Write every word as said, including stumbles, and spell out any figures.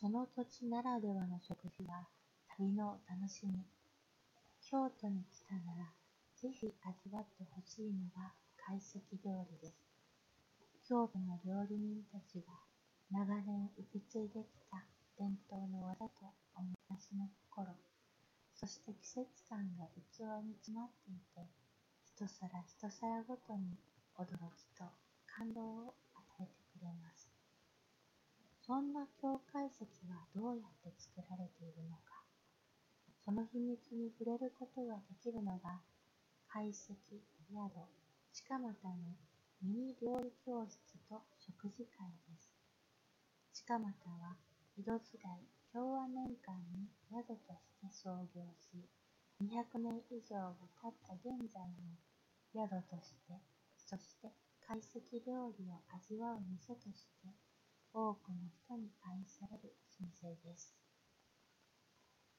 その土地ならではの食事は旅の楽しみ。京都に来たならぜひ味わってほしいのが懐石料理です。京都の料理人たちが長年受け継いできた伝統の技とおもてなしの心、そして季節感が器に詰まっていて、一皿一皿ごとに驚きと感動を与えてくれます。そんな京懐石はどうやって作られているのか、その秘密に触れることができるのが懐石宿近又のミニ料理教室と食事会です。近又は江戸時代昭和年間に宿として創業し、にひゃくねん以上が経った現在も宿として、そして懐石料理を味わう店として多くの人に愛される老舗です。